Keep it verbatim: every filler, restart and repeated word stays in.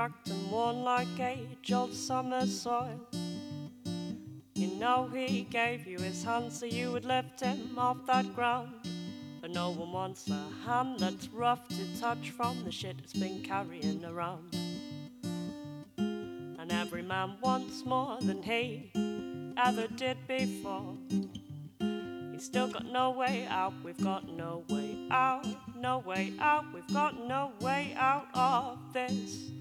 cracked and worn like age-old summer soil. You know he gave you his hand so you would lift him off that ground. But no one wants a hand that's rough to touch from the shit it's been carrying around. And every man wants more than he ever did before. He's still got no way out, we've got no way out, no way out, we've got no way out of this.